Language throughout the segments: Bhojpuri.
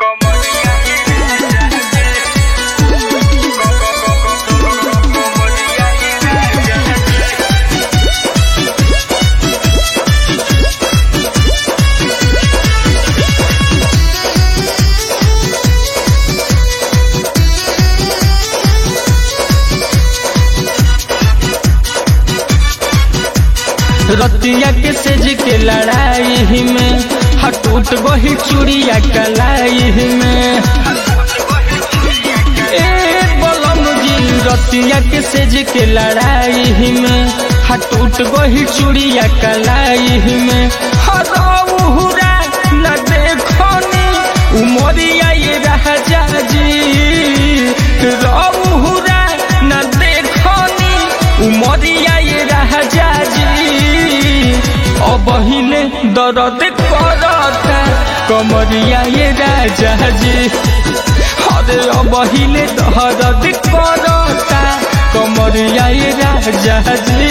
रतिया के सेज के लड़ाई में टूट गई चूड़िया कलाई में। बलम जी रतिया के सेज के लड़ाई में टूट गई चूड़िया कलाई में। हरा न देखनी उमरिया ये राजा जी, रहुरा न देखनी उमरिया ये राजा जी। बहिले दर्द करता कमरिया ये राजा जी, अरे बहिले दर्द करता कमरिया ये राजा जी।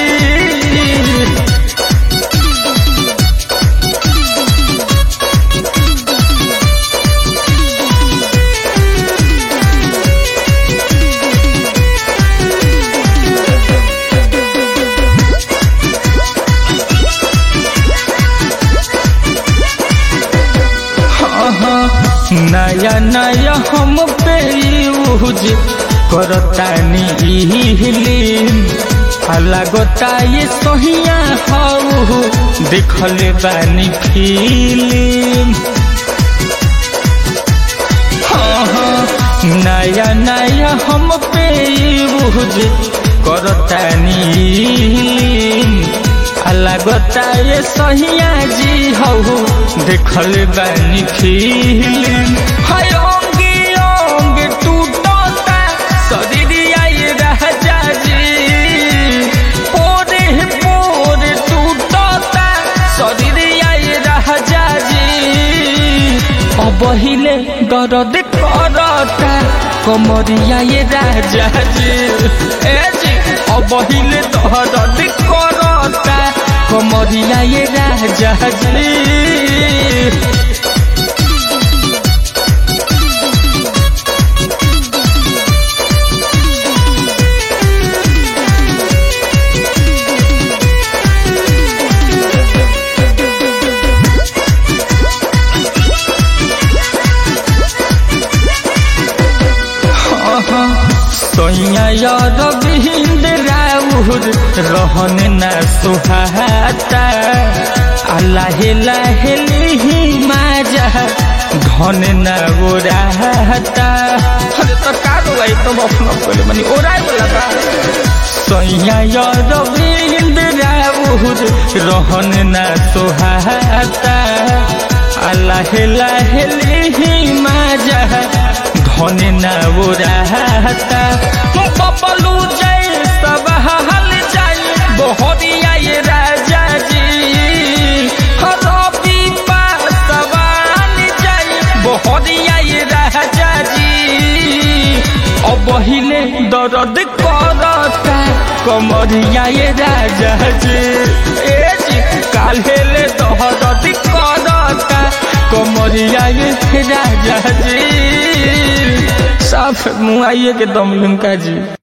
नया नया हम पे यूज करतानी लगता ये सहिया हाउ देखले बानी फिल्म। नया नया हम पे यूज करतानी लगता ये सहिया जी हऊ देखल बानी फिल्म। हाय अंगे अंगे टूटता शरीरिया ये राजा जी, पोरे पोरे टूटता शरीरिया ये राजा जी। बहिले दर्द करता कमरिया ये राजा जी, ए जी बहिले दर्द करता कमरिया ये राजा जी। सोया याद बिंद राउर रहन न सुहाता, लाहे लाहे लिही माजा धन न ओराता। अरे तो का गई तो अपना पहले मनी ओराय वाला बा। सोया याद बिंद राउर रहन न सुहाता, लाहे लाहे लिही माजा धन न ओराता। बबलू जय सब हल जाय बहरिया ये राजा जी, रवि पासवान जाय बहरिया ये राजा जी। बहिले दर्द करता कमरिया ये राजा जी, ए जी काल्हे दर्द करता कमरिया ये राजा जी। साफ मुआइए के दम लुंका जी।